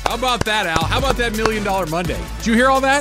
How about that, Al? How about that $1 Million Monday? Did you hear all that?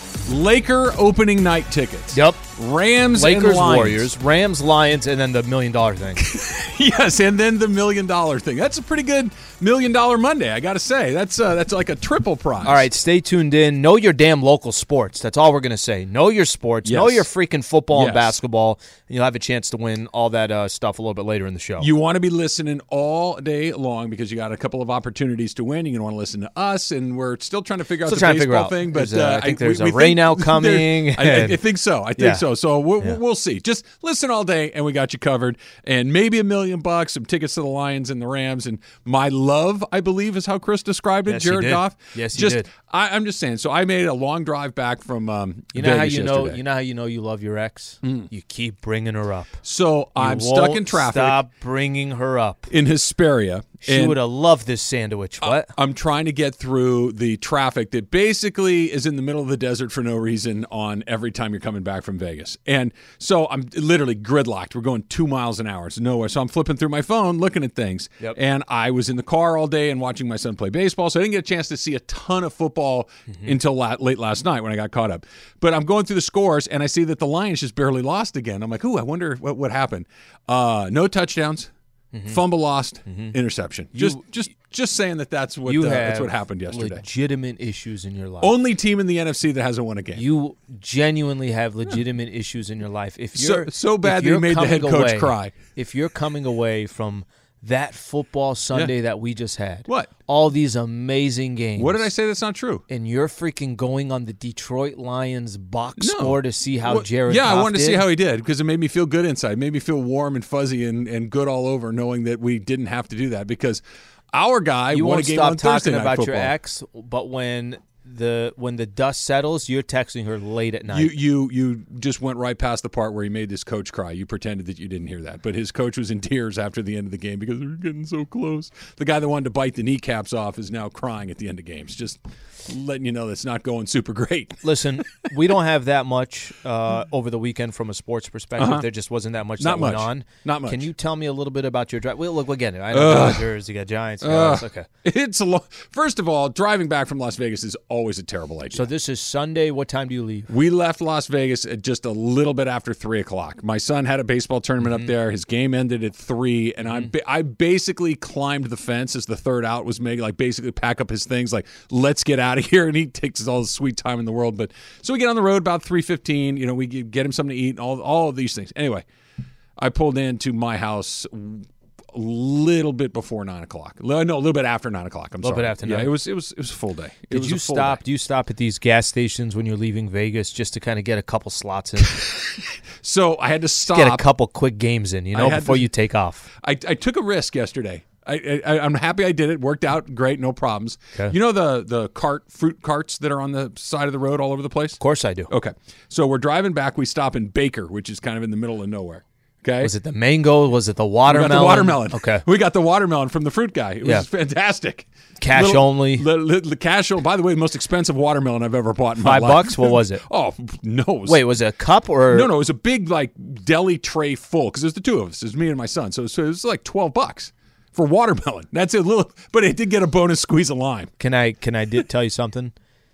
Laker opening night tickets. Yep. Rams Lakers, and Lions. Warriors, Rams, Lions, and then the $1 million thing. Yes, and then the $1 million thing. That's a pretty good $1 Million Monday, I got to say. That's like a triple prize. All right, stay tuned in. Know your damn local sports. That's all we're going to say. Know your sports. Yes. Know your freaking football Yes. and basketball. And you'll have a chance to win all that stuff a little bit later in the show. You want to be listening all day long because you got a couple of opportunities to win. You're going to want to listen to us, and we're still trying to figure out the baseball thing. But I think there's a rain out coming. I think so. I think Yeah. so. So we'll see. Just listen all day, and we got you covered. And maybe $1 million, some tickets to the Lions and the Rams, and my love, I believe, is how Chris described it. Yes, he Jared did. Goff. Yes, he just, did. I'm just saying. So I made a long drive back from You know how Vegas you know. yesterday. You know how you know you love your ex. You keep bringing her up. So I'm You stuck in won't traffic Stop bringing her up. in Hesperia. She and would have loved this sandwich. What? I'm trying to get through the traffic that basically is in the middle of the desert for no reason on every time you're coming back from Vegas. And so I'm literally gridlocked. We're going 2 miles an hour. It's nowhere. So I'm flipping through my phone, looking at things. Yep. And I was in the car all day and watching my son play baseball. So I didn't get a chance to see a ton of football until late last night when I got caught up. But I'm going through the scores, and I see that the Lions just barely lost again. I'm like, ooh, I wonder what happened. No touchdowns. Fumble lost, interception. Just saying that's what happened yesterday. Legitimate issues in your life. Only team in the NFC that hasn't won a game. You genuinely have legitimate issues in your life. If you're so bad if that you're you made the head coming coach away- cry. If you're coming away from that football Sunday that we just had, What? all these amazing games. What did I say that's not true? And you're freaking going on the Detroit Lions box No. score to see how Well, Jared Yeah, I Goff wanted to did? see how he did because it made me feel good inside. It made me feel warm and fuzzy and good all over knowing that we didn't have to do that because our guy You won a won't game stop on Thursday talking Night about Football. your ex, but when the dust settles, you're texting her late at night. You just went right past the part where he made this coach cry. You pretended that you didn't hear that. But his coach was in tears after the end of the game because they were getting so close. The guy that wanted to bite the kneecaps off is now crying at the end of games. Just letting you know that's not going super great. Listen, we don't have that much over the weekend from a sports perspective. There just wasn't that much Not that went much. on. Not much. Can you tell me a little bit about your drive? Well, look, again, I know Dodgers, you got Giants. Okay. It's a First of all, driving back from Las Vegas is always a terrible idea. So this is Sunday. What time do you leave? We left Las Vegas at just a little bit after 3 o'clock. My son had a baseball tournament up there. His game ended at 3, and I basically climbed the fence as the third out was made, like basically pack up his things, like let's get out of here. And he takes all the sweet time in the world. But so we get on the road about 3:15. You know, we get him something to eat and all of these things. Anyway, I pulled into my house a little bit before 9 o'clock. No, a little bit after 9 o'clock. I'm sorry. A little bit after 9. Yeah, it was a full day. Did you stop? Do you stop at these gas stations when you're leaving Vegas just to kind of get a couple slots in, So I had to stop. get a couple quick games in, before you take off? I took a risk yesterday. I'm happy I did it. Worked out great, no problems. Okay. You know the fruit carts that are on the side of the road all over the place? Of course I do. Okay. So we're driving back. We stop in Baker, which is kind of in the middle of nowhere. Okay. Was it the mango? Was it the We watermelon? got the watermelon. Okay. We got the watermelon from the fruit guy. It was Yeah. fantastic. Cash only? The cash only. By the way, the most expensive watermelon I've ever bought in my life. $5? What was it? Oh, no. It was- Wait, was it a cup or? No, it was a big like deli tray full because there's the two of us. There's me and my son. So it was like $12 for watermelon. That's a little, but it did get a bonus squeeze of lime. Can I tell you something?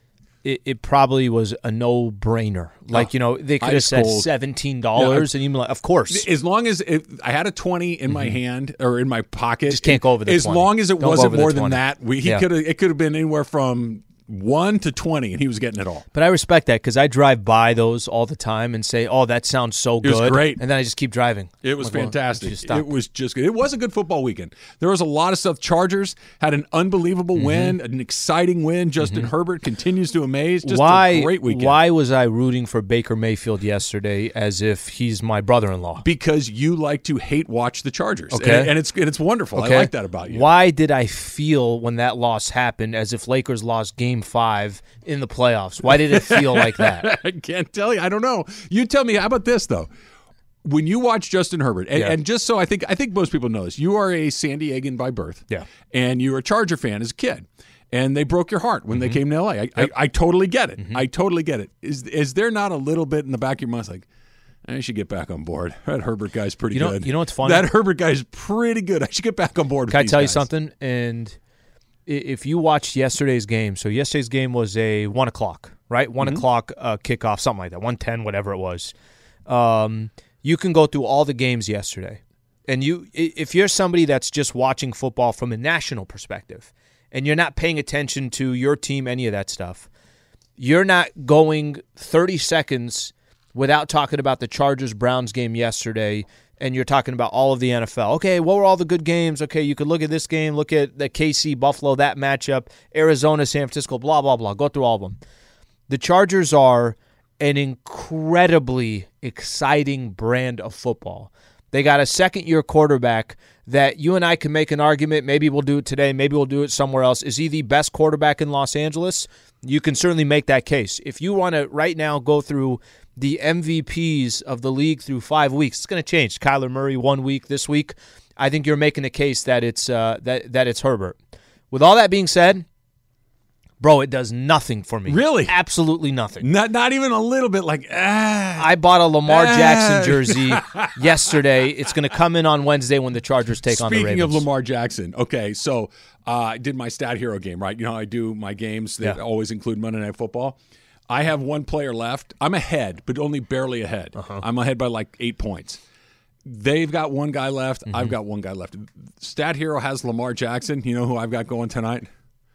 It probably was a no-brainer. Like, they could have ice said cold. $17, and you'd be like, of course. As long as I had a 20 in my hand or in my pocket, Just can't go over the As 20. long as it Don't go wasn't over the more than 20. that, Yeah. it could have been anywhere from 1 to 20, and he was getting it all. But I respect that because I drive by those all the time and say, oh, that sounds so good. It was great. And then I just keep driving. It was Like, well, fantastic. just stop. It was just good. It was a good football weekend. There was a lot of stuff. Chargers had an unbelievable win, an exciting win. Justin Herbert continues to amaze. Just a great weekend. Why was I rooting for Baker Mayfield yesterday as if he's my brother-in-law? Because you like to hate watch the Chargers. Okay. And it's wonderful. Okay. I like that about you. Why did I feel when that loss happened as if Lakers lost Game 5 in the playoffs? Why did it feel like that? I can't tell you. I don't know. You tell me. How about this, though? When you watch Justin Herbert, and just so I think most people know this, you are a San Diegan by birth. Yeah. And you're a Charger fan as a kid. And they broke your heart when they came to L.A. I totally get it. I totally get it. Is there not a little bit in the back of your mind like, I should get back on board. That Herbert guy's pretty good. You know what's funny? That Herbert guy's pretty good. I should get back on board with Can I these tell you guys. something? And if you watched yesterday's game, so yesterday's game was a 1 o'clock, right? 1 o'clock kickoff, something like that, 1:10, whatever it was. You can go through all the games yesterday. And if you're somebody that's just watching football from a national perspective and you're not paying attention to your team, any of that stuff, you're not going 30 seconds without talking about the Chargers-Browns game yesterday, and you're talking about all of the NFL. Okay, what were all the good games? Okay, you could look at this game, look at the KC-Buffalo, that matchup, Arizona-San Francisco, blah, blah, blah. Go through all of them. The Chargers are an incredibly exciting brand of football. They got a second-year quarterback that you and I can make an argument, maybe we'll do it today, maybe we'll do it somewhere else. Is he the best quarterback in Los Angeles? You can certainly make that case. If you want to right now go through the MVPs of the league through 5 weeks, it's going to change. Kyler Murray 1 week this week. I think you're making a case that it's that it's Herbert. With all that being said, bro, it does nothing for me. Really? Absolutely nothing. Not even a little bit like, I bought a Lamar Jackson jersey yesterday. It's going to come in on Wednesday when the Chargers take on the Ravens. Speaking of Lamar Jackson, okay, so I did my Stat Hero game, right? You know how I do my games that always include Monday Night Football? I have one player left. I'm ahead, but only barely ahead. I'm ahead by like 8 points. They've got one guy left. I've got one guy left. Stat Hero has Lamar Jackson. You know who I've got going tonight?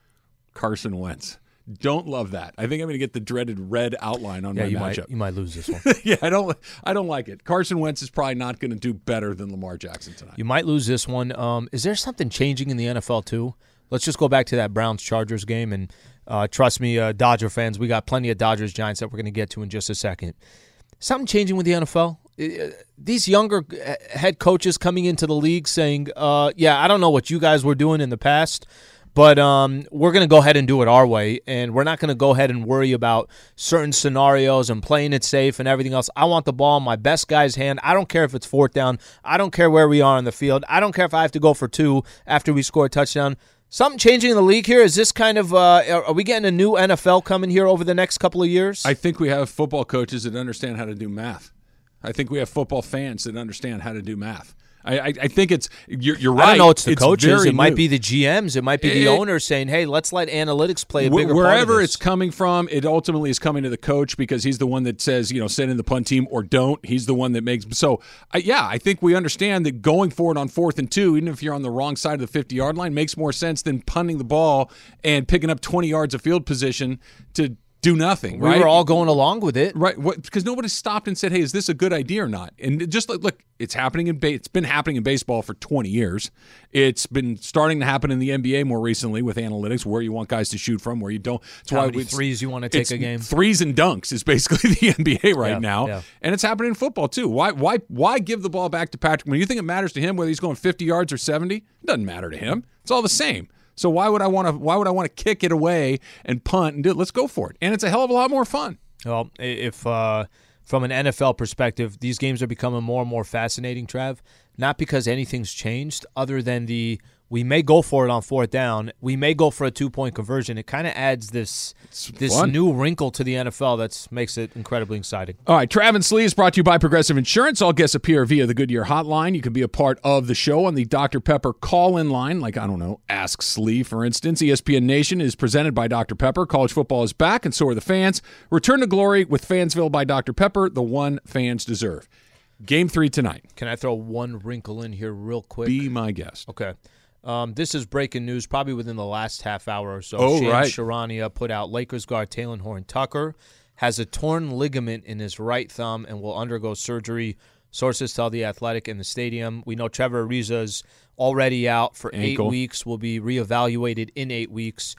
Carson Wentz. Don't love that. I think I'm going to get the dreaded red outline on my matchup. You might lose this one. Yeah, I don't like it. Carson Wentz is probably not going to do better than Lamar Jackson tonight. You might lose this one. Is there something changing in the NFL too? Let's just go back to that Browns-Chargers game, and trust me, Dodger fans, we got plenty of Dodgers-Giants that we're going to get to in just a second. Something changing with the NFL? These younger head coaches coming into the league saying, I don't know what you guys were doing in the past, but we're going to go ahead and do it our way, and we're not going to go ahead and worry about certain scenarios and playing it safe and everything else. I want the ball in my best guy's hand. I don't care if it's fourth down. I don't care where we are on the field. I don't care if I have to go for 2 after we score a touchdown. Something changing in the league here? Is this kind of are we getting a new NFL coming here over the next couple of years? I think we have football coaches that understand how to do math. I think we have football fans that understand how to do math. I think it's you're right. I don't know. It's the coaches. It might new. be the GMs. It might be the owners saying, "Hey, let's let analytics play a bigger part of wherever this." It's coming from. It ultimately is coming to the coach because he's the one that says, send in the punt team or don't. He's the one that makes. So, I think we understand that going forward on 4th and 2, even if you're on the wrong side of the 50-yard line, makes more sense than punting the ball and picking up 20 yards of field position to do nothing, right? We were all going along with it. Right, because nobody stopped and said, hey, is this a good idea or not? And just look, it's happening it's been happening in baseball for 20 years. It's been starting to happen in the NBA more recently with analytics, where you want guys to shoot from, where you don't. It's How many threes you want to take a game? Threes and dunks is basically the NBA right now. Yeah. And it's happening in football too. Why give the ball back to Patrick? When you think it matters to him whether he's going 50 yards or 70, it doesn't matter to him. It's all the same. So why would I want to kick it away and punt and do it? Let's go for it. And it's a hell of a lot more fun. Well, if from an NFL perspective, these games are becoming more and more fascinating, Trav, not because anything's changed other than we may go for it on 4th down. We may go for a 2-point conversion. It kind of adds this new wrinkle to the NFL that makes it incredibly exciting. All right, Trav and Slee is brought to you by Progressive Insurance. All guests appear via the Goodyear hotline. You can be a part of the show on the Dr. Pepper call-in line, like, I don't know, Ask Slee, for instance. ESPN Nation is presented by Dr. Pepper. College football is back, and so are the fans. Return to glory with Fansville by Dr. Pepper, the one fans deserve. Game 3 tonight. Can I throw one wrinkle in here real quick? Be my guest. Okay. This is breaking news probably within the last half hour or so. Shams Charania put out Lakers guard Talen Horton-Tucker has a torn ligament in his right thumb and will undergo surgery. Sources tell The Athletic in the stadium. We know Trevor Ariza is already out for Ankle. 8 weeks, will be reevaluated in 8 weeks.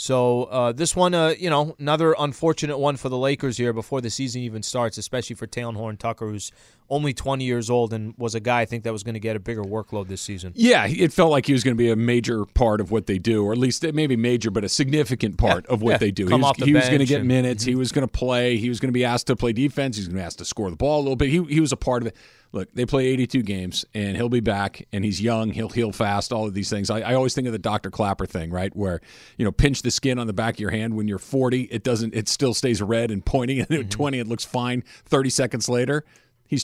So this one, another unfortunate one for the Lakers here before the season even starts, especially for Talen Horton-Tucker, who's only 20 years old and was a guy I think that was going to get a bigger workload this season. Yeah, it felt like he was going to be a major part of what they do, or at least maybe major, but a significant part of what they do. He was going to get minutes. He was going to play. He was going to be asked to play defense. He was going to be asked to score the ball a little bit. He was a part of it. Look, they play 82 games, and he'll be back, and he's young. He'll heal fast, all of these things. I always think of the Dr. Clapper thing, right, where, pinch the skin on the back of your hand. When you're 40, it still stays red and pointing, and at 20, it looks fine 30 seconds later. He's 20.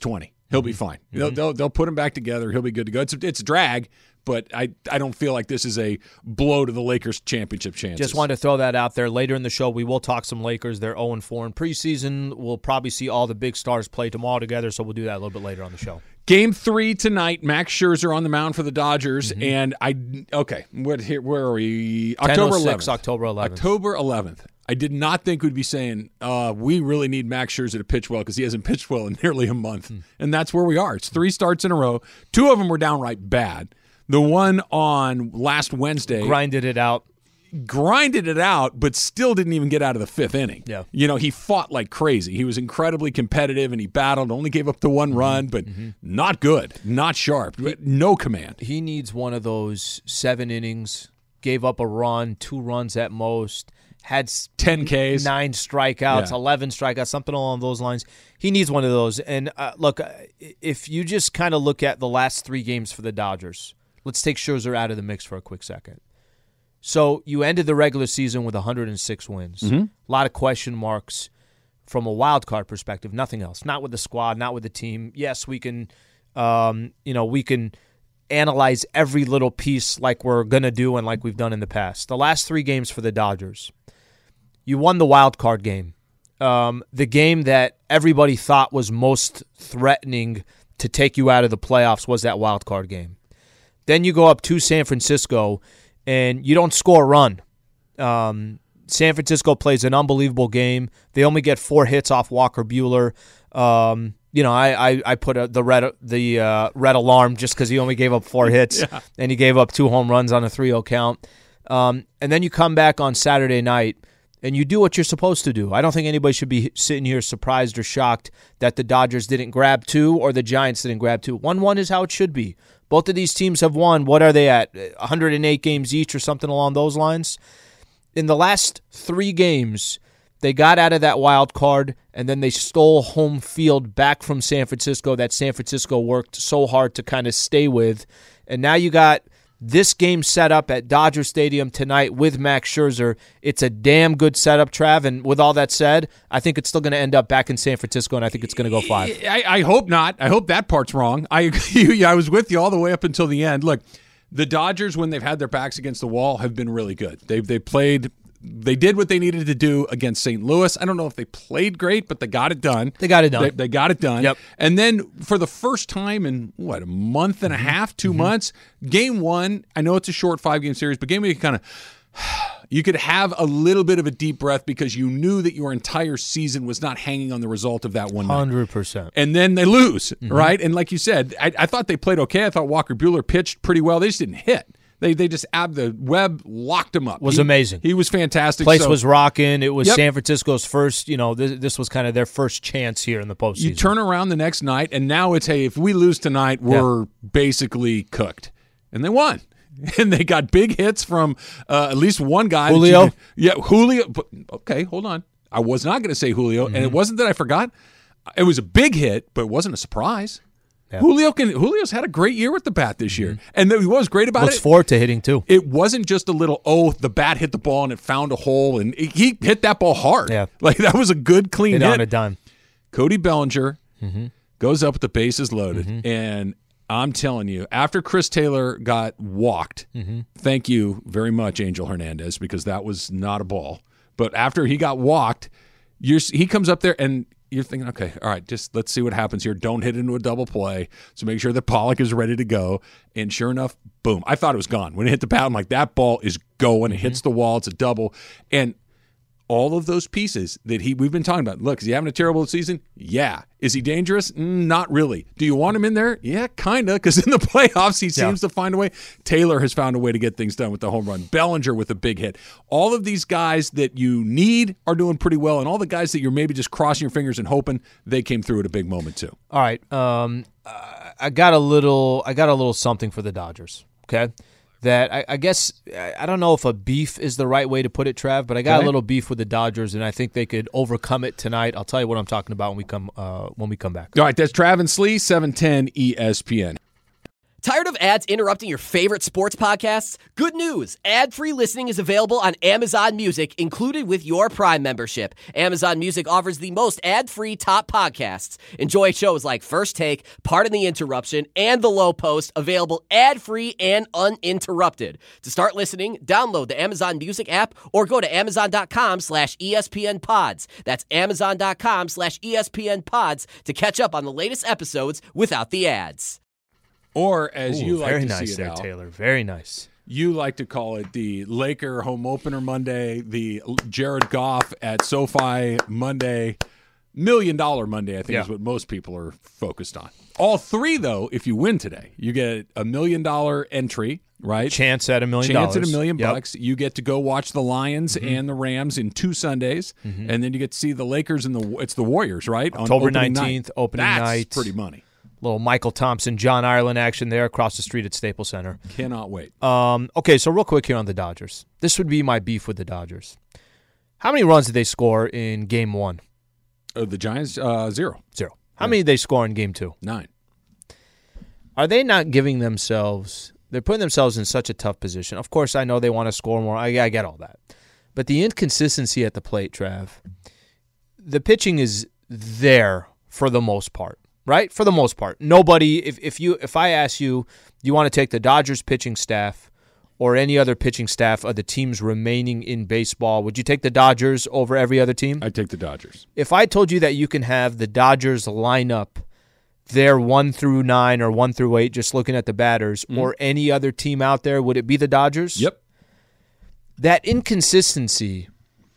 He'll be fine. They'll put him back together. He'll be good to go. It's a drag, but I don't feel like this is a blow to the Lakers' championship chances. Just wanted to throw that out there. Later in the show, we will talk some Lakers. They're 0-4 in preseason. We'll probably see all the big stars play tomorrow together, so we'll do that a little bit later on the show. Game 3 tonight. Max Scherzer on the mound for the Dodgers, and where are we? October 11th. October 11th. October 11th. I did not think we'd be saying we really need Max Scherzer to pitch well because he hasn't pitched well in nearly a month, and that's where we are. It's 3 starts in a row. 2 of them were downright bad. The one on last Wednesday grinded it out, but still didn't even get out of the 5th inning. Yeah. He fought like crazy. He was incredibly competitive, and he battled, only gave up the 1 run, but not good, not sharp, no command. He needs one of those 7 innings, gave up a run, 2 runs at most, had 10 Ks, 9 strikeouts, 11 strikeouts, something along those lines. He needs one of those. And look, if you just kind of look at the last 3 games for the Dodgers, let's take Scherzer out of the mix for a quick second. So you ended the regular season with 106 wins. A lot of question marks from a wild card perspective. Nothing else. Not with the squad. Not with the team. Yes, we can. We can analyze every little piece like we're gonna do and like we've done in the past. The last 3 games for the Dodgers, you won the wild card game. The game that everybody thought was most threatening to take you out of the playoffs was that wild card game. Then you go up to San Francisco, and you don't score a run. San Francisco plays an unbelievable game. They only get 4 hits off Walker Buehler. I put the red alarm just because he only gave up 4 hits, and he gave up 2 home runs on a 3-0 count. And then you come back on Saturday night, and you do what you're supposed to do. I don't think anybody should be sitting here surprised or shocked that the Dodgers didn't grab 2 or the Giants didn't grab 2. 1-1 is how it should be. Both of these teams have won. What are they at? 108 games each or something along those lines? In the last 3 games, they got out of that wild card, and then they stole home field back from San Francisco that San Francisco worked so hard to kind of stay with. And now you got this game set up at Dodger Stadium tonight with Max Scherzer. It's a damn good setup, Trav. And with all that said, I think it's still going to end up back in San Francisco, and I think it's going to go 5. I hope not. I hope that part's wrong. I was with you all the way up until the end. Look, the Dodgers, when they've had their backs against the wall, have been really good. They did what they needed to do against St. Louis. I don't know if they played great, but they got it done. They got it done. They got it done. Yep. And then for the first time in, a month and a half, 2 months, game 1, I know it's a short 5-game series, but game 1, you could have a little bit of a deep breath because you knew that your entire season was not hanging on the result of that one night. 100%. And then they lose, right? And like you said, I thought they played okay. I thought Walker Buehler pitched pretty well. They just didn't hit. They just the Webb locked him up. Was amazing. He was fantastic. Place was rocking. It was San Francisco's first. This was kind of their first chance here in the postseason. You turn around the next night, and now it's, hey, if we lose tonight, we're basically cooked. And they won. And they got big hits from at least one guy. Julio. Julio. Okay, hold on. I was not going to say Julio, and it wasn't that I forgot. It was a big hit, but it wasn't a surprise. Yeah. Julio's had a great year with the bat this year. And what was great about Looks forward to hitting, too. It wasn't just a little, the bat hit the ball and it found a hole, and he hit that ball hard. Yeah. Like, that was a good, clean hit. On a dime. Cody Bellinger goes up with the bases loaded, and I'm telling you, after Chris Taylor got walked, thank you very much, Angel Hernandez, because that was not a ball. But after he got walked, he comes up there and you're thinking, okay, all right, just let's see what happens here. Don't hit into a double play. So make sure that Pollock is ready to go. And sure enough, boom. I thought it was gone. When it hit the pad, I'm like, that ball is going. It hits the wall. It's a double. And all of those pieces that we've been talking about. Look, is he having a terrible season? Yeah. Is he dangerous? Not really. Do you want him in there? Yeah, kind of, because in the playoffs he seems to find a way. Taylor has found a way to get things done with the home run. Bellinger with a big hit. All of these guys that you need are doing pretty well, and all the guys that you're maybe just crossing your fingers and hoping, they came through at a big moment too. All right. I got a little something for the Dodgers, okay? That I guess I don't know if a beef is the right way to put it, Trav, but I got a little beef with the Dodgers, and I think they could overcome it tonight. I'll tell you what I'm talking about when we come back. All right, that's Trav and Slee, 710 ESPN. Tired of of ads interrupting your favorite sports podcasts? Good news! Ad-free listening is available on Amazon Music, included with your Prime membership. Amazon Music offers the most ad-free top podcasts. Enjoy shows like First Take, Pardon the Interruption, and The Low Post, available ad-free and uninterrupted. To start listening, download the Amazon Music app or go to amazon.com/ESPN Pods. That's amazon.com/ESPN Pods to catch up on the latest episodes without the ads. Or as you like to nice see it, there, Al, Taylor. Very nice. you like to call it the Laker home opener Monday, the Jared Goff at SoFi Monday, $1 million Monday, I think is what most people are focused on. All three, though, if you win today, you get $1 million entry, right? Chance at $1 million. Chance at $1 million bucks. You get to go watch the Lions and the Rams in 2 Sundays, and then you get to see the Lakers and it's the Warriors, right? October on 19th, opening That's night. pretty money. Little Michael Thompson, John Ireland action there across the street at Staples Center. Cannot wait. Okay, so real quick here on the Dodgers. This would be my beef with the Dodgers. How many runs did they score in Game 1? The Giants, 0. 0. How many did they score in Game 2? 9. Are they not giving themselves – they're putting themselves in such a tough position. Of course, I know they want to score more. I get all that. But the inconsistency at the plate, Trav, the pitching is there for the most part, right? For the most part. Nobody – if I ask you, you want to take the Dodgers pitching staff or any other pitching staff of the teams remaining in baseball, would you take the Dodgers over every other team? I'd take the Dodgers. If I told you that you can have the Dodgers lineup there 1 through 9 or 1 through 8, just looking at the batters, or any other team out there, would it be the Dodgers? Yep. That inconsistency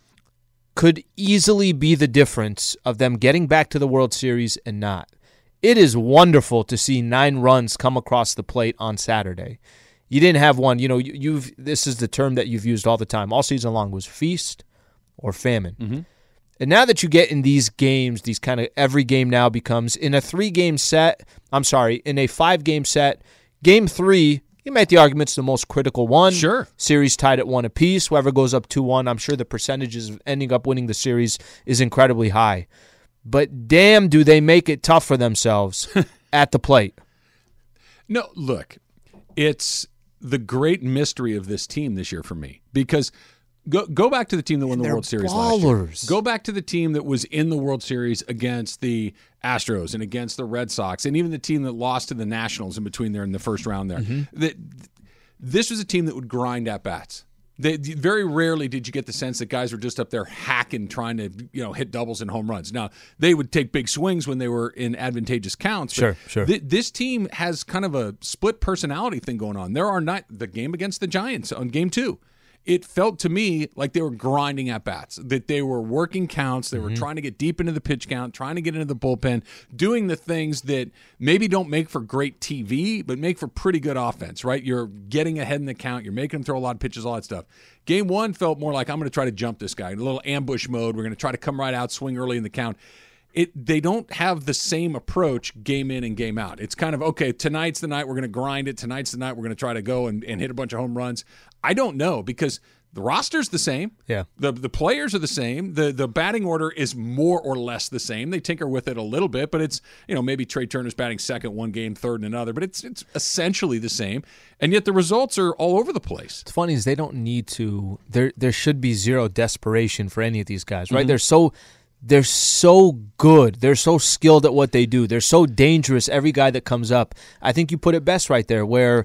could easily be the difference of them getting back to the World Series and not. It is wonderful to see 9 runs come across the plate on Saturday. You didn't have one. You know, this is the term that you've used all the time, all season long, was feast or famine. Mm-hmm. And now that you get in these games, these kind of every game now becomes in a 3-game set. I'm sorry, in a 5-game set. Game 3, you make the argument it's the most critical one. Sure. Series tied at 1 apiece. Whoever goes up 2-1, I'm sure the percentages of ending up winning the series is incredibly high. But damn, do they make it tough for themselves at the plate. No, look, it's the great mystery of this team this year for me, because go back to the team that won the World Series last year. Go back to the team that was in the World Series against the Astros and against the Red Sox, and even the team that lost to the Nationals in between there in the first round there. This was a team that would grind at bats. Very rarely did you get the sense that guys were just up there hacking, trying to hit doubles and home runs. Now, they would take big swings when they were in advantageous counts. Sure. This team has kind of a split personality thing going on. There are not the game against the Giants on Game 2. It felt to me like they were grinding at bats, that they were working counts, they were trying to get deep into the pitch count, trying to get into the bullpen, doing the things that maybe don't make for great TV, but make for pretty good offense, right? You're getting ahead in the count, you're making them throw a lot of pitches, all that stuff. Game 1 felt more like, I'm going to try to jump this guy in a little ambush mode. We're going to try to come right out, swing early in the count. They don't have the same approach game in and game out. It's kind of, okay, tonight's the night we're going to grind it. Tonight's the night we're going to try to go and hit a bunch of home runs. I don't know, because the roster's the same. Yeah. The players are the same. The batting order is more or less the same. They tinker with it a little bit, but it's, maybe Trey Turner's batting second one game, third in another, but it's essentially the same. And yet the results are all over the place. What's funny is they don't need to. There should be zero desperation for any of these guys, right? They're so good. They're so skilled at what they do. They're so dangerous, every guy that comes up. I think you put it best right there, where,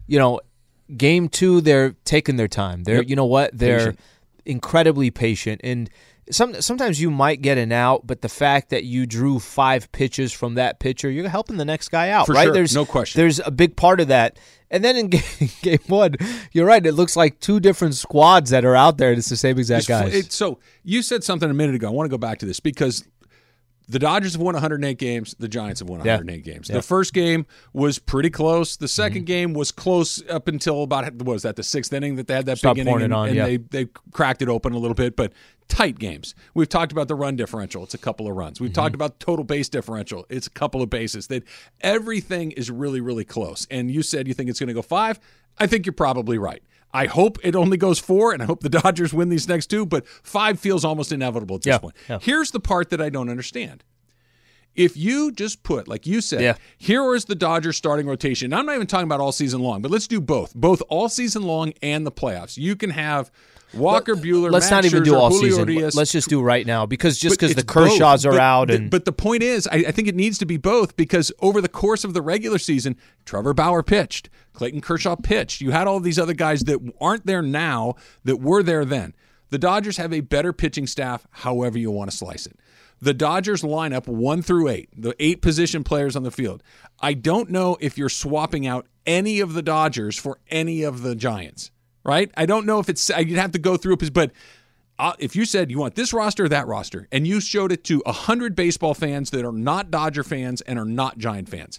Game 2, they're taking their time. They're, they're patient. Incredibly patient. And sometimes you might get an out, but the fact that you drew 5 pitches from that pitcher, you're helping the next guy out, For right? sure. There's no question. There's a big part of that. And then in game 1, you're right, it looks like 2 different squads that are out there, and it's the same exact guys. So you said something a minute ago. I want to go back to this, because the Dodgers have won 108 games. The Giants have won 108 games. The first game was pretty close. The second game was close up until about, what was that, the 6th inning that they had that big inning, and they cracked it open a little bit, but tight games. We've talked about the run differential. It's a couple of runs. We've talked about total base differential. It's a couple of bases. That everything is really, really close. And you said you think it's going to go 5. I think you're probably right. I hope it only goes 4, and I hope the Dodgers win these next 2, but 5 feels almost inevitable at this point. Yeah. Here's the part that I don't understand. If you just put, like you said, here is the Dodgers starting rotation. I'm not even talking about all season long, but let's do both all season long and the playoffs. You can have Walker Buehler, let's Max not even Scherzer, do all Julio season. Urias. Let's just do right now because the Kershaws are out. But the point is, I think it needs to be both because over the course of the regular season, Trevor Bauer pitched, Clayton Kershaw pitched. You had all these other guys that aren't there now that were there then. The Dodgers have a better pitching staff, however you want to slice it. The Dodgers lineup 1 through 8, the 8 position players on the field. I don't know if you're swapping out any of the Dodgers for any of the Giants, right? I don't know if it's, you'd have to go through it, but if you said you want this roster or that roster, and you showed it to 100 baseball fans that are not Dodger fans and are not Giant fans,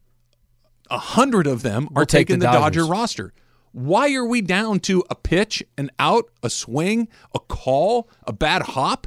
100 of them are taking the Dodger roster. Why are we down to a pitch, an out, a swing, a call, a bad hop,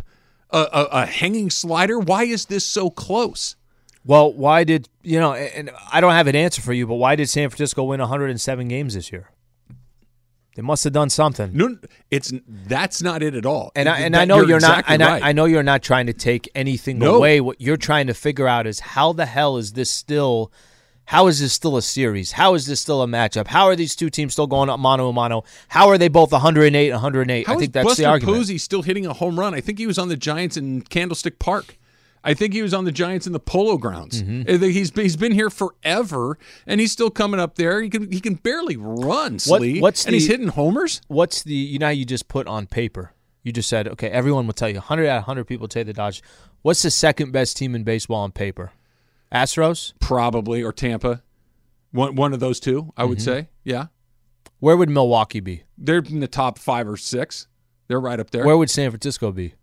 a hanging slider? Why is this so close? Well, why did, and I don't have an answer for you, but why did San Francisco win 107 games this year? They must have done something. No, that's not it at all. And I know you're exactly not. And I know you're not trying to take anything away. What you're trying to figure out is how the hell is this still? How is this still a series? How is this still a matchup? How are these two teams still going up mano a mano? How are they both 108, 108? I think that's Buster the argument. Posey still hitting a home run? I think he was on the Giants in Candlestick Park. I think he was on the Giants in the Polo Grounds. Mm-hmm. He's been here forever, and he's still coming up there. He can barely run, Slee, he's hitting homers. What's the how you just put on paper? You just said, okay, everyone will tell you 100 out of 100 people take the Dodgers. What's the second best team in baseball on paper? Astros? Probably, or Tampa. One of those two, I would say. Yeah. Where would Milwaukee be? They're in the top 5 or 6. They're right up there. Where would San Francisco be?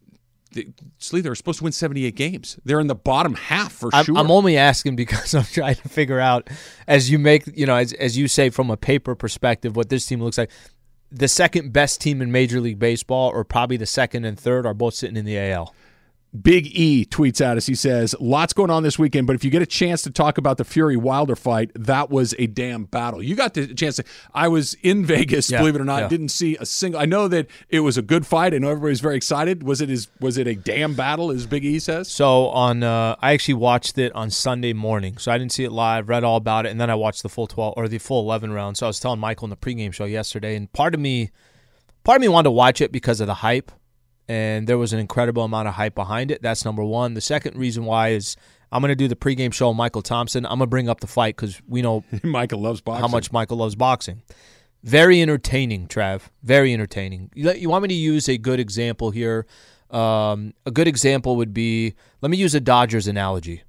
They're supposed to win 78 games. They're in the bottom half for sure. I'm only asking because I'm trying to figure out, as you make, as you say from a paper perspective, what this team looks like. The second best team in Major League Baseball, or probably the second and third, are both sitting in the AL. Big E tweets at us. He says, lots going on this weekend, but if you get a chance to talk about the Fury-Wilder fight, that was a damn battle. You got the chance to. I was in Vegas, believe it or not, didn't see a single. I know that it was a good fight. I know everybody's very excited. Was it a damn battle, as Big E says? So I actually watched it on Sunday morning, so I didn't see it live, read all about it, and then I watched the full 12 or the full 11 rounds. So I was telling Michael in the pregame show yesterday, and part of me wanted to watch it because of the hype. And there was an incredible amount of hype behind it. That's number one. The second reason why is I'm going to do the pregame show with Michael Thompson. I'm going to bring up the fight because we know Michael loves boxing. How much Michael loves boxing. Very entertaining, Trav. Very entertaining. You want me to use a good example here? A good example would be, let me use a Dodgers analogy.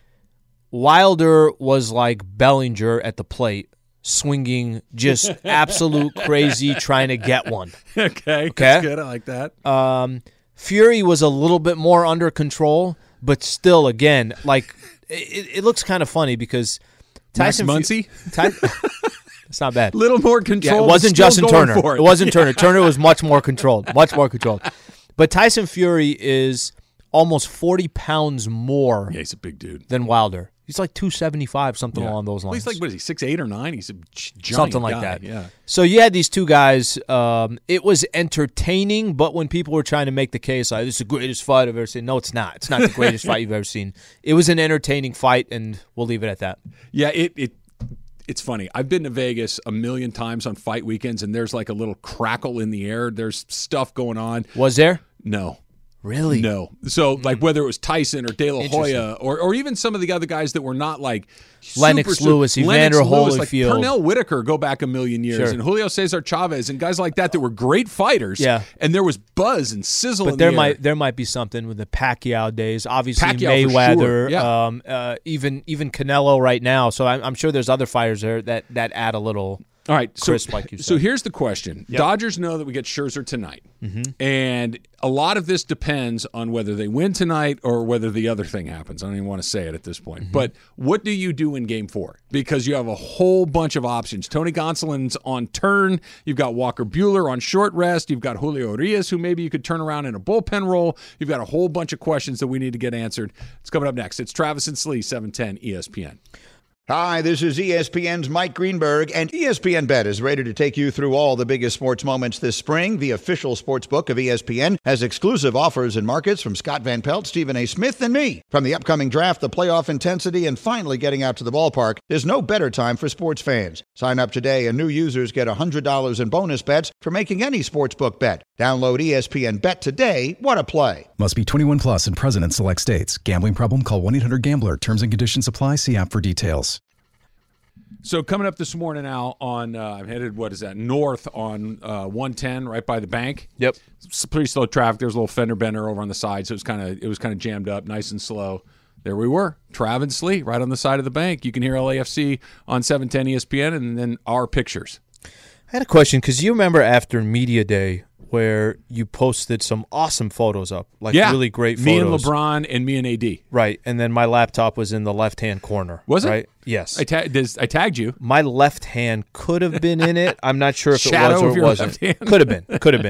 Wilder was like Bellinger at the plate, swinging just absolute crazy, trying to get one. Okay, that's good. I like that. Fury was a little bit more under control, but still, again, like it looks kind of funny because Tyson Muncy. It's not bad. Little more control. Yeah, it wasn't Justin Turner. It wasn't Turner. Turner was much more controlled. But Tyson Fury is almost 40 pounds more. Yeah, he's a big dude. Than Wilder. He's like 275, something along those lines. Well, he's like, what is he, 6'8" or 9"? He's a giant something like guy. that. Yeah. So you had these two guys. It was entertaining, but when people were trying to make the case, like, this is the greatest fight I've ever seen. No, it's not. It's not the greatest fight you've ever seen. It was an entertaining fight, and we'll leave it at that. Yeah, it's funny. I've been to Vegas a million times on fight weekends, and there's like a little crackle in the air. There's stuff going on. Was there? No. Really? No. So, like, whether it was Tyson or De La Hoya or even some of the other guys that were not like Lennox Lewis, Evander Holyfield, like Pernell Whitaker, go back a million years, and Julio Cesar Chavez and guys like that were great fighters. Yeah. And there was buzz and sizzle. But there might be something with the Pacquiao days. Obviously, Mayweather, sure. even Canelo right now. So I'm sure there's other fighters there that add a little. All right, crisp, like you said. So here's the question. Yep. Dodgers know that we get Scherzer tonight. Mm-hmm. And a lot of this depends on whether they win tonight or whether the other thing happens. I don't even want to say it at this point. Mm-hmm. But what do you do in Game 4? Because you have a whole bunch of options. Tony Gonsolin's on turn. You've got Walker Buehler on short rest. You've got Julio Urias, who maybe you could turn around in a bullpen role. You've got a whole bunch of questions that we need to get answered. It's coming up next. It's Travis and Slee, 710 ESPN. Hi, this is ESPN's Mike Greenberg, and ESPN Bet is ready to take you through all the biggest sports moments this spring. The official sports book of ESPN has exclusive offers and markets from Scott Van Pelt, Stephen A. Smith, and me. From the upcoming draft, the playoff intensity, and finally getting out to the ballpark, there's no better time for sports fans. Sign up today, and new users get $100 in bonus bets for making any sportsbook bet. Download ESPN Bet today. What a play. Must be 21 plus and present in select states. Gambling problem? Call 1-800-GAMBLER. Terms and conditions apply. See app for details. So coming up this morning now on, I'm headed, north on 110 right by the bank. Yep. It's pretty slow traffic. There's a little fender bender over on the side, so it was kind of jammed up, nice and slow. There we were, Trav and Slee, right on the side of the bank. You can hear LAFC on 710 ESPN and then our pictures. I had a question, because you remember after Media Day where you posted some awesome photos up, really great photos. Me and LeBron and me and AD. Right, and then my laptop was in the left-hand corner. Was it? Right? Yes. I tagged you. My left hand could have been in it. I'm not sure if Shadow it was or of it your wasn't. left hand. Could have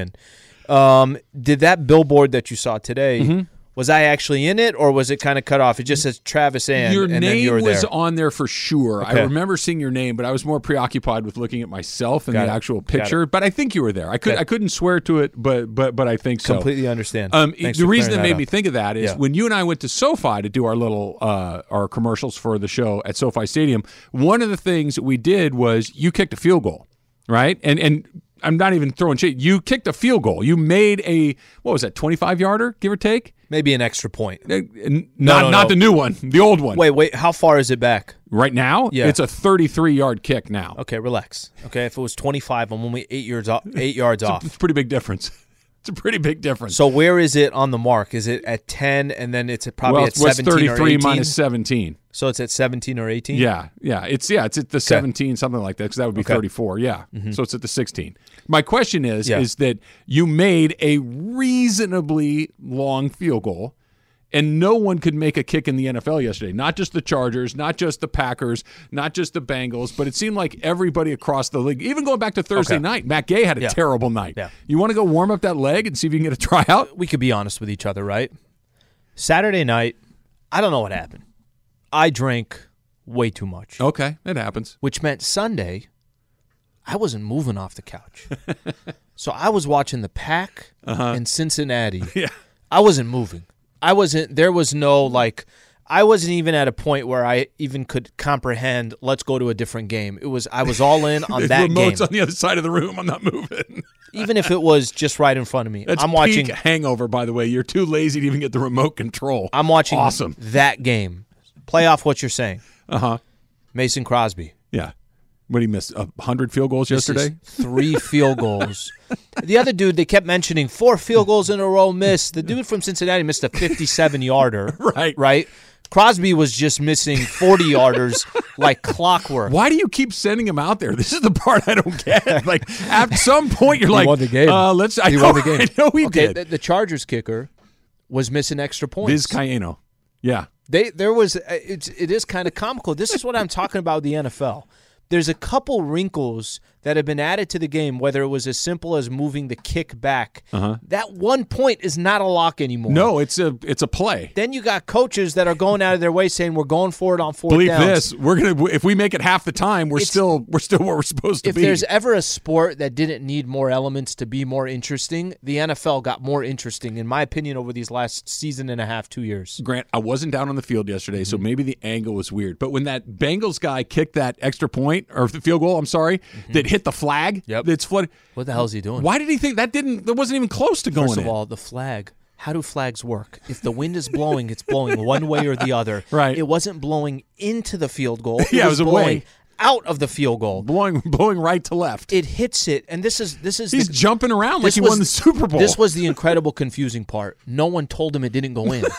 been. Did that billboard that you saw today, was I actually in it, or was it kind of cut off? It just says Travis and Your and then name you were was there. on there for sure. Okay. I remember seeing your name, but I was more preoccupied with looking at myself and Got the it. actual Got picture. it. But I think you were there. I couldn't swear to it, but I think so. Completely understand. The reason that made me up. think of that is when you and I went to SoFi to do our little our commercials for the show at SoFi Stadium, one of the things that we did was you kicked a field goal, right? And I'm not even throwing shit. You kicked a field goal. You made a 25-yarder, give or take? Maybe an extra point. Not the new one, the old one. Wait. How far is it back? Right now, it's a 33-yard kick now. Okay, relax. Okay, if it was 25, I'm only 8 yards off. It's a pretty big difference. It's a pretty big difference. So where is it on the mark? Is it at 10, and then it's probably at 17 or 18? 33 minus 17. So it's at 17 or 18? Yeah. It's at the 17, something like that, because that would be 34. Yeah. So it's at the 16. My question is that you made a reasonably long field goal, and no one could make a kick in the NFL yesterday. Not just the Chargers, not just the Packers, not just the Bengals, but it seemed like everybody across the league, even going back to Thursday night, Matt Gay had a terrible night. Yeah. You want to go warm up that leg and see if you can get a tryout? We could be honest with each other, right? Saturday night, I don't know what happened. I drank way too much. Okay, it happens. Which meant Sunday, I wasn't moving off the couch. So I was watching the Pack in Cincinnati. Yeah. I wasn't moving. I wasn't even at a point where I even could comprehend, let's go to a different game. I was all in on that game. Remote's on the other side of the room. I'm not moving. Even if it was just right in front of me. That's I'm watching peak hangover, by the way. You're too lazy to even get the remote control. I'm watching awesome. That game. Play off what you're saying. Uh-huh. Mason Crosby. Yeah. What, he missed 100 field goals yesterday? 3 field goals. The other dude, they kept mentioning 4 field goals in a row missed. The dude from Cincinnati missed a 57-yarder. Right? Crosby was just missing 40-yarders like clockwork. Why do you keep sending him out there? This is the part I don't get. Like, at some point, you're like, won the game. He won the game. I know he did. The Chargers kicker was missing extra points. Viz Cayeno. Yeah. It is kind of comical. This is what I'm talking about with the NFL. There's a couple wrinkles that have been added to the game, whether it was as simple as moving the kick back. That 1 point is not a lock anymore. No, it's a play. Then you got coaches that are going out of their way saying we're going for it on fourth downs. Believe this, if we make it half the time, we're still where we're supposed to be. If there's ever a sport that didn't need more elements to be more interesting, the NFL got more interesting, in my opinion, over these last season and a half, 2 years. Grant, I wasn't down on the field yesterday, so maybe the angle was weird. But when that Bengals guy kicked that extra point, or the field goal, that hit the flag, that's flooded. What the hell is he doing? Why did he think that wasn't even close to going in? First of all, the flag. How do flags work? If the wind is blowing, it's blowing one way or the other. Right. It wasn't blowing into the field goal. It was blowing away. Out of the field goal. Blowing right to left. It hits it, and this is He's jumping around like he won the Super Bowl. This was the incredible confusing part. No one told him it didn't go in.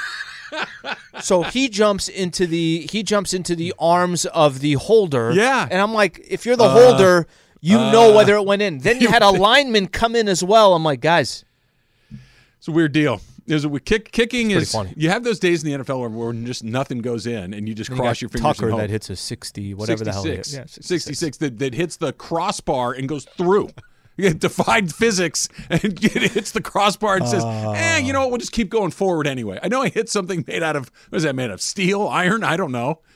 So he jumps into the arms of the holder. Yeah. And I'm like, if you're the holder, you know whether it went in. Then you had a lineman come in as well. I'm like, guys. It's a weird deal. Kicking is funny. You have those days in the NFL where just nothing goes in and you just cross your fingers. Tucker and hope. that hits a 60, whatever 66. the hell it is. Yeah, 66 that hits the crossbar and goes through. It defied physics and it hits the crossbar and says, you know what, we'll just keep going forward anyway. I know I hit something made out of, what is that made of? Steel, iron? I don't know.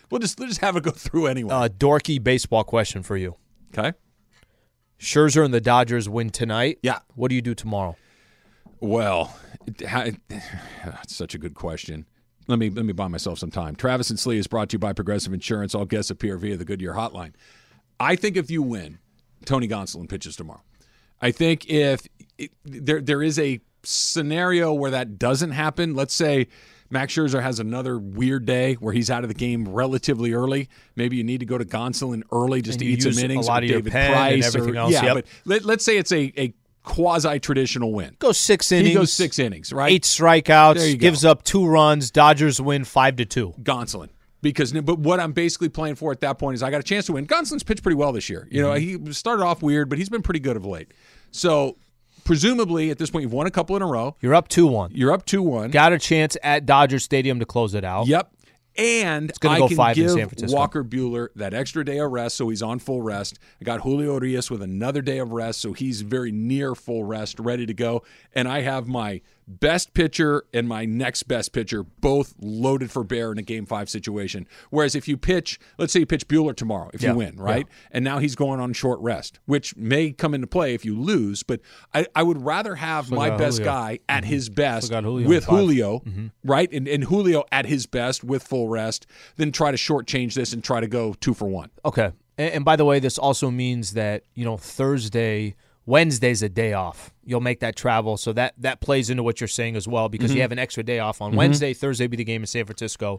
We'll just have it go through anyway. Dorky baseball question for you. Okay. Scherzer and the Dodgers win tonight. Yeah. What do you do tomorrow? Well, it's such a good question. Let me buy myself some time. Travis and Slee is brought to you by Progressive Insurance. All guests appear via the Goodyear hotline. I think if you win, Tony Gonsolin pitches tomorrow. I think if there is a scenario where that doesn't happen, let's say Max Scherzer has another weird day where he's out of the game relatively early. Maybe you need to go to Gonsolin early just to eat some innings. A lot of your David pen Price and everything else. Yeah, but let's say it's a quasi-traditional win. Go 6 innings. He goes 6 innings, right? 8 strikeouts. There you go. Gives up 2 runs. Dodgers win 5-2. Gonsolin. But what I'm basically playing for at that point is I got a chance to win. Gonsolin's pitched pretty well this year. You know, he started off weird, but he's been pretty good of late. So presumably at this point you've won a couple in a row. You're up 2-1. You're up 2-1. Got a chance at Dodger Stadium to close it out. Yep. And I can go 5 in San give Francisco. Walker Buehler that extra day of rest, so he's on full rest. I got Julio Urias with another day of rest, so he's very near full rest, ready to go. And I have my best pitcher and my next best pitcher both loaded for bear in a Game 5 situation. Whereas if you pitch, let's say you pitch Buehler tomorrow, if you win, right? Yeah. And now he's going on short rest, which may come into play if you lose. But I would rather have my best guy at his best with Julio, right? And Julio at his best with full rest than try to shortchange this and try to go 2 for 1. Okay. And by the way, this also means that, Wednesday's a day off. You'll make that travel, so that plays into what you're saying as well because you have an extra day off on Wednesday. Thursday be the game in San Francisco.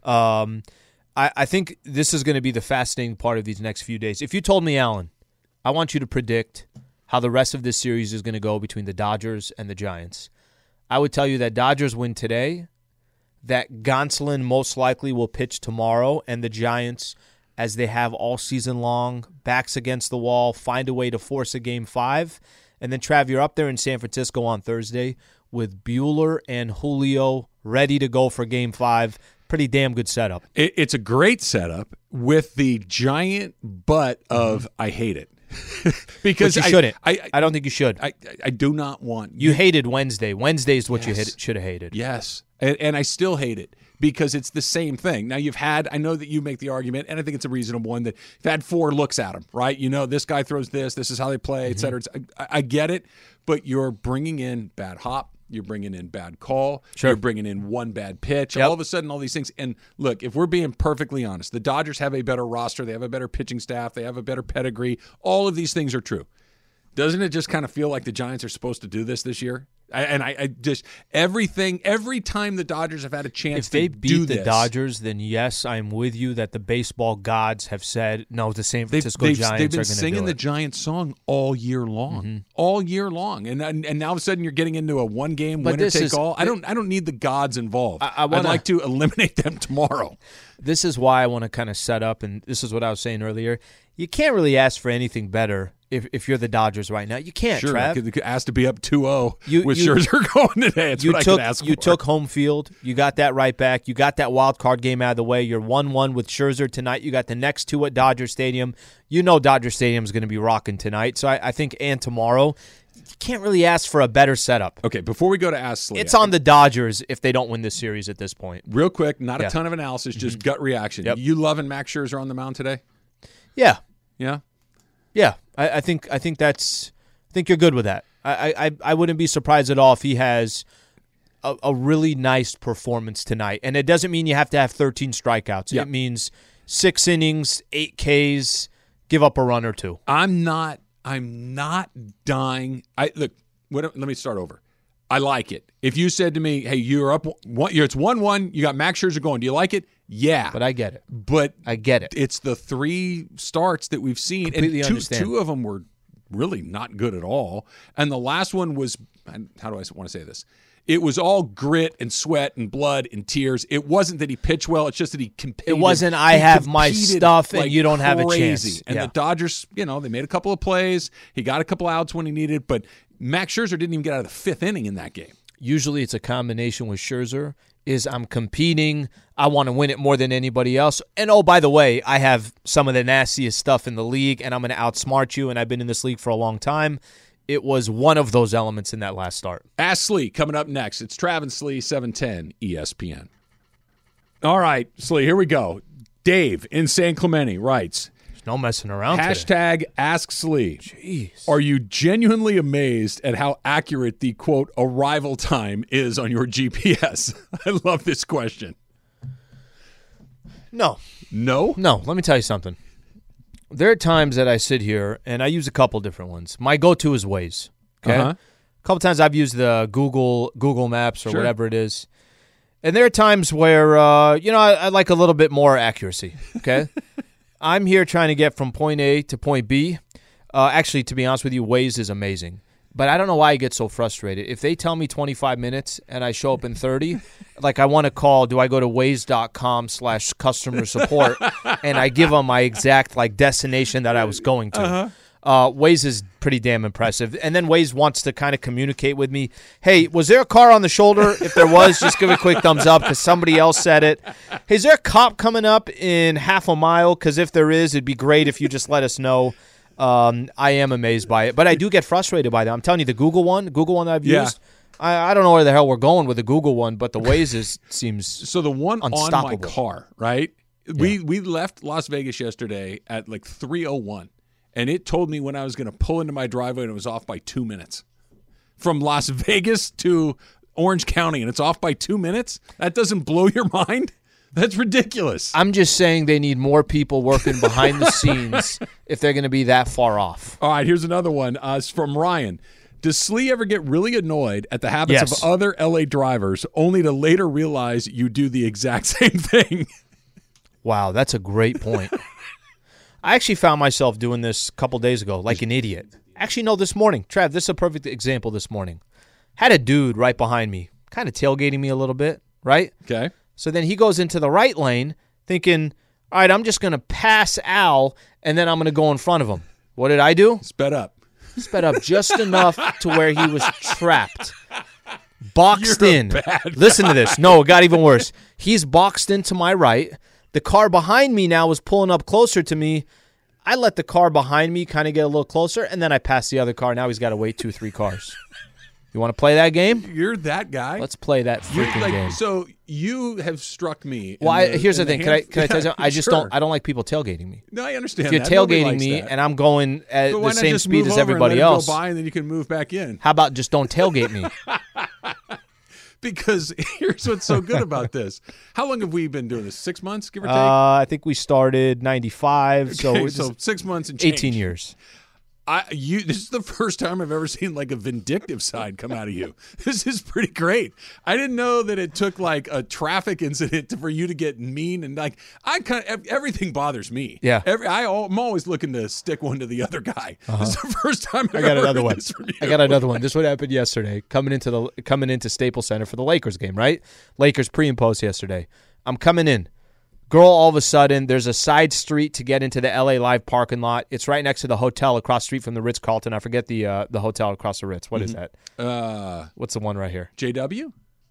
I think this is going to be the fascinating part of these next few days. If you told me, Alan, I want you to predict how the rest of this series is going to go between the Dodgers and the Giants, I would tell you that Dodgers win today, that Gonsolin most likely will pitch tomorrow, and the Giants, as they have all season long, backs against the wall, find a way to force a Game 5. And then, Trav, you're up there in San Francisco on Thursday with Buehler and Julio ready to go for Game 5. Pretty damn good setup. It's a great setup with the giant butt of I hate it. Because but you shouldn't. I don't think you should. I do not want. You hated Wednesday. Wednesday is what you should have hated. Yes. And I still hate it. Because it's the same thing. Now I know that you make the argument, and I think it's a reasonable one, that you've had 4 looks at them, right? You know, this guy throws this is how they play, et cetera. I get it, but you're bringing in bad hop, you're bringing in bad call, you're bringing in one bad pitch, all of a sudden all these things. And look, if we're being perfectly honest, the Dodgers have a better roster, they have a better pitching staff, they have a better pedigree. All of these things are true. Doesn't it just kind of feel like the Giants are supposed to do this year? I just every time the Dodgers have had a chance if they to beat the Dodgers, then yes, I'm with you that the baseball gods have said no. The San Francisco Giants are going to do it. They've been singing the Giants song all year long, and now all of a sudden you're getting into a one game winner take all. I don't need the gods involved. I'd like to eliminate them tomorrow. This is why I want to kind of set up, and this is what I was saying earlier. You can't really ask for anything better if you're the Dodgers right now. You can't, sure, Trav. You could ask to be up 2-0 with Scherzer going today. That's what I could ask for. You took home field. You got that right back. You got that wild card game out of the way. You're 1-1 with Scherzer tonight. You got the next 2 at Dodger Stadium. You know Dodger Stadium is going to be rocking tonight. So I think, and tomorrow, you can't really ask for a better setup. Okay, before we go to Ask Slee. It's on the Dodgers if they don't win this series at this point. Real quick, not a ton of analysis, just gut reaction. Yep. You loving Max Scherzer on the mound today? Yeah. Yeah? Yeah, I think you're good with that. I wouldn't be surprised at all if he has a really nice performance tonight. And it doesn't mean you have to have 13 strikeouts. Yeah. It means 6 innings, 8 Ks, give up a run or 2. I'm not dying. Let me start over. I like it. If you said to me, "Hey, you're up. It's 1-1. You got Max Scherzer going. Do you like it?" Yeah, but I get it. But I get it. It's the 3 starts that we've seen, completely and understand. 2 of them were really not good at all, and the last one was, how do I want to say this? It was all grit and sweat and blood and tears. It wasn't that he pitched well. It's just that he competed. It wasn't I have my stuff and you don't have a chance. And the Dodgers, they made a couple of plays. He got a couple outs when he needed, but Max Scherzer didn't even get out of the 5th inning in that game. Usually it's a combination with Scherzer is I'm competing. I want to win it more than anybody else. And, oh, by the way, I have some of the nastiest stuff in the league, and I'm going to outsmart you, and I've been in this league for a long time. It was one of those elements in that last start. Ask Slee coming up next. It's Travis Slee, 710 ESPN. All right, Slee, here we go. Dave in San Clemente writes, There's no messing around today. hashtag Ask Slee. Jeez. Are you genuinely amazed at how accurate the, quote, arrival time is on your GPS? I love this question. No. No? No, let me tell you something. There are times that I sit here, and I use a couple different ones. My go-to is Waze. Okay? Uh-huh. A couple times I've used the Google Maps or Sure. whatever it is. And there are times where, I like a little bit more accuracy, okay? I'm here trying to get from point A to point B. Actually, to be honest with you, Waze is amazing. But I don't know why I get so frustrated. If they tell me 25 minutes and I show up in 30, like I want to call, do I go to waze.com/customer support and I give them my exact destination that I was going to. Uh-huh. Waze is pretty damn impressive. And then Waze wants to kind of communicate with me. Hey, was there a car on the shoulder? If there was, just give a quick thumbs up because somebody else said it. Hey, is there a cop coming up in half a mile? Because if there is, it'd be great if you just let us know. I am amazed by it. But I do get frustrated by that. I'm telling you, the Google one that I've used, I don't know where the hell we're going with the Google one, but the Waze seems So the one on my unstoppable. car, right? We left Las Vegas yesterday at 3:01, and it told me when I was going to pull into my driveway, and it was off by 2 minutes. From Las Vegas to Orange County, and it's off by 2 minutes? That doesn't blow your mind? That's ridiculous. I'm just saying they need more people working behind the scenes if they're going to be that far off. All right, here's another one. It's from Ryan. Does Slee ever get really annoyed at the habits Yes. of other LA drivers only to later realize you do the exact same thing? Wow, that's a great point. I actually found myself doing this a couple days ago, like an idiot. Actually, no, this morning. Trav, this is a perfect example this morning. Had a dude right behind me, kind of tailgating me a little bit, right? Okay. So then he goes into the right lane thinking, all right, I'm just going to pass Al, and then I'm going to go in front of him. What did I do? Sped up. Sped up just enough to where he was trapped. Boxed You're a in. bad Listen to this. No, it got even worse. He's boxed into my right. The car behind me now was pulling up closer to me. I let the car behind me kind of get a little closer, and then I passed the other car. Now he's got to wait 2-3 cars. You want to play that game? You're that guy. Let's play that freaking game. So you have struck me. Well, here's the thing. Can I tell you something? I just Sure. I don't like people tailgating me. No, I understand. If you're that. Nobody tailgating likes me that. and I'm going at But why the not same just speed move as over everybody and let else, it go by, and then you can move back in. how about just don't tailgate me? Because here's what's so good about this. How long have we been doing this? 6 months, give or take? I think we started 95, Okay, so so 6 months and change. 18 years. This is the first time I've ever seen a vindictive side come out of you. This is pretty great. I didn't know that it took a traffic incident for you to get mean and everything bothers me. Yeah. I'm always looking to stick one to the other guy. This is the first time I've I got ever another heard one. this from you. I got another one. This would happen yesterday. Coming into Staples Center for the Lakers game, right? Lakers pre and post yesterday. I'm coming in. Girl, all of a sudden, there's a side street to get into the LA Live parking lot. It's right next to the hotel across the street from the Ritz-Carlton. I forget the hotel across the Ritz. What is that? What's the one right here? JW?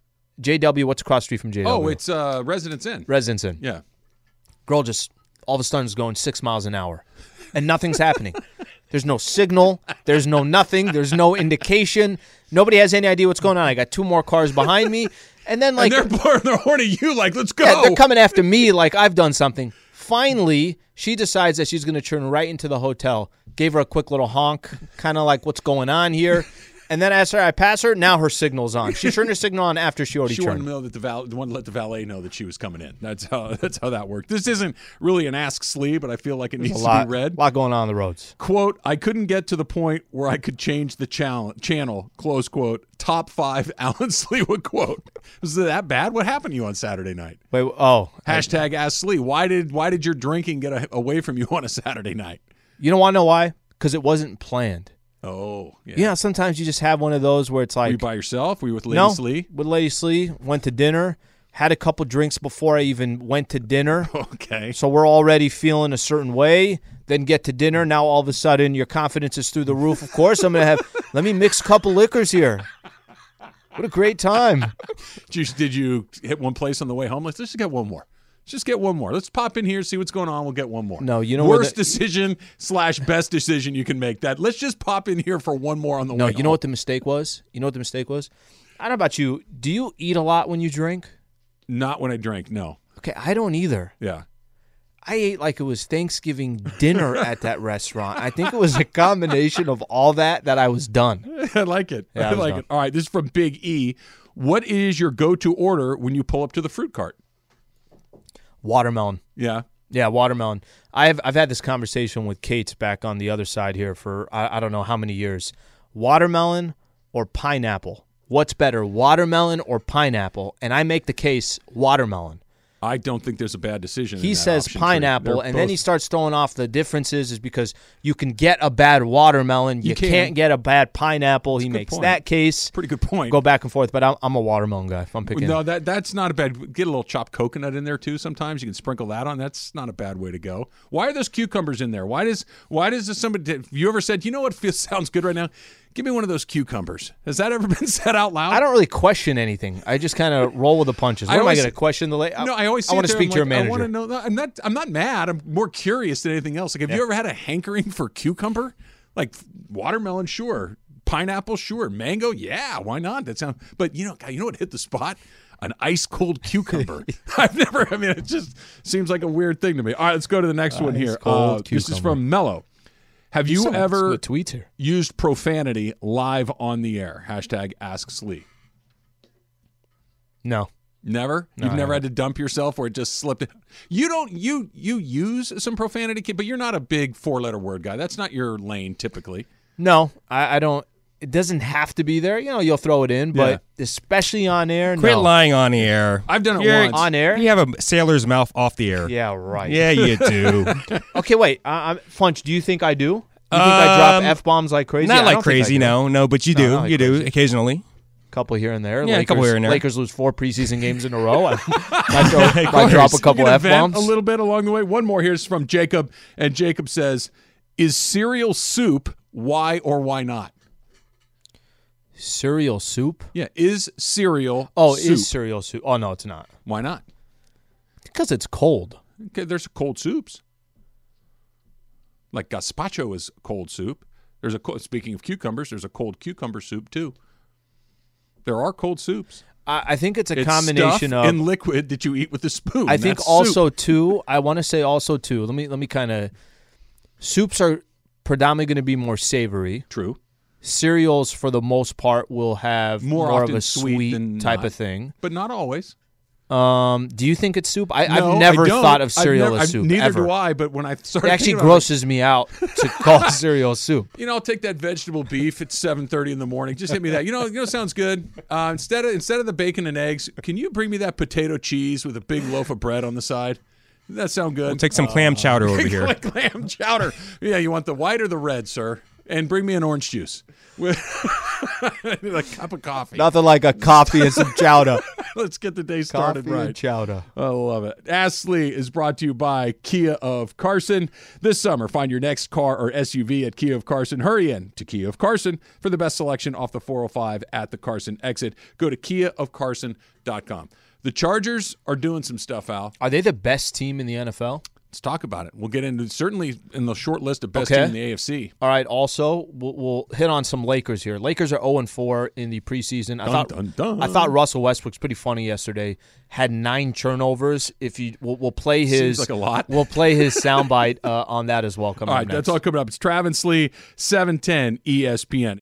JW, what's across the street from JW? Oh, it's Residence Inn. Residence Inn. Yeah. Girl just all of a sudden is going 6 miles an hour, and nothing's happening. There's no signal. There's no nothing. There's no indication. Nobody has any idea what's going on. I got 2 more cars behind me. And then, And they're blowing their horn at you let's go. yeah, they're coming after me like I've done something. Finally, she decides that she's going to turn right into the hotel. Gave her a quick little honk, kind of like, what's going on here? And then after I pass her, now her signal's on. She turned her signal on after she already She wanted turned. to know that wanted to let the valet know that she was coming in. That's how that worked. This isn't really an Ask Slee, but I feel like it needs to be read. A lot going on the roads. Quote, I couldn't get to the point where I could change the channel, close quote, top 5 Alan Sleewood quote. Was it that bad? What happened to you on Saturday night? Wait, Hashtag Ask Slee. Why did your drinking get away from you on a Saturday night? you don't want to know why? Because it wasn't planned. Oh, yeah. You know, sometimes you just have one of those where it's Were like, you by yourself? Were you with Lady no, Slee? with Lady Slee, went to dinner, had a couple drinks before I even went to dinner. Okay. So we're already feeling a certain way. Then get to dinner. Now all of a sudden your confidence is through the roof. Of course, I'm going to let me mix a couple liquors here. What a great time. Did you hit one place on the way home? Let's just get one more. Just get one more. Let's pop in here, see what's going on. We'll get one more. No, you know worst decision / best decision you can make. That let's just pop in here for one more on the way. No, you know home. what the mistake was? I don't know about you. Do you eat a lot when you drink? Not when I drink. No. Okay, I don't either. Yeah. I ate like it was Thanksgiving dinner at that restaurant. I think it was a combination of all that I was done. I like it. Yeah, I like it. All right, this is from Big E. What is your go-to order when you pull up to the fruit cart? Watermelon. Yeah. Yeah, watermelon. I've had this conversation with Kate's back on the other side here for I don't know how many years. Watermelon or pineapple? What's better, watermelon or pineapple? And I make the case watermelon. I don't think there's a bad decision. He in that says option pineapple, tree. and then he starts throwing off the differences is because you can get a bad watermelon. You can't get a bad pineapple. He makes that case. Pretty good point. Go back and forth, but I'm a watermelon guy if I'm picking. No, that's not a bad. Get a little chopped coconut in there too. Sometimes you can sprinkle that on. That's not a bad way to go. Why are those cucumbers in there? Why does somebody? Have you ever said, you know what sounds good right now? Give me one of those cucumbers. Has that ever been said out loud? I don't really question anything. I just kind of roll with the punches. What am I going to question the late? No, I always. I want to speak to your manager. I want to know. I'm not mad. I'm more curious than anything else. Like, have you ever had a hankering for cucumber? Like watermelon, sure. Pineapple, sure. Mango, yeah. Why not? That sounds. But you know what hit the spot? An ice cold cucumber. I've never. I mean, it just seems like a weird thing to me. All right, let's go to the next one here. This is from Mello. Have you ever used profanity live on the air? Hashtag asks Lee. No. Never? No, You've never had to dump yourself or it just slipped? You don't. You use some profanity, but you're not a big 4-letter word guy. That's not your lane typically. No, I don't. It doesn't have to be there. You know, you'll throw it in, but especially on air, Quit lying on the air. I've done it once. On air? You have a sailor's mouth off the air. Yeah, right. Yeah, you do. Okay, wait. Funch, do you think I do? You think I drop F-bombs like crazy? Not like crazy, no, but you do. You do occasionally. Couple here and there. Yeah, a couple here and there. Lakers lose 4 preseason games in a row. I drop a couple F-bombs. A little bit along the way. One more here is from Jacob, and Jacob says, is cereal soup, why or why not? Cereal soup? Yeah, is cereal soup? Is cereal soup. Oh, no, it's not. Why not? Because it's cold. Okay, there's cold soups. Like gazpacho is cold soup. Speaking of cucumbers, there's a cold cucumber soup too. There are cold soups. I think it's a combination of in liquid that you eat with a spoon. I think also too. I want to say also too. Let me kind of. Soups are predominantly going to be more savory. True. Cereals, for the most part, will have more of a sweet type of thing, but not always. Do you think it's soup? I've never thought of cereal as soup. Neither ever. do I. But when I started, it actually grosses me out to call cereal soup. You know, I'll take that vegetable beef at 7:30 in the morning. Just hit me that. You know, sounds good. Instead of the bacon and eggs, can you bring me that potato cheese with a big loaf of bread on the side? Does that sound good? We'll take some clam chowder over here. Clam chowder. Yeah, you want the white or the red, sir? And bring me an orange juice. With a cup of coffee. Nothing like a coffee and some chowder. Let's get the day started coffee right. And chowder. I love it. Ask Lee is brought to you by Kia of Carson. This summer, find your next car or SUV at Kia of Carson. Hurry in to Kia of Carson for the best selection off the 405 at the Carson exit. Go to KiaofCarson.com. The Chargers are doing some stuff, Al. Are they the best team in the NFL? Let's talk about it. We'll get into certainly in the short list of best team in the AFC. All right. Also, we'll hit on some Lakers here. Lakers are 0-4 in the preseason. I thought Russell Westbrook's pretty funny yesterday. Had 9 turnovers. We'll play his seems like a lot. We'll play his soundbite on that as well. All right, next. That's all coming up. It's Travis Lee, 710 ESPN.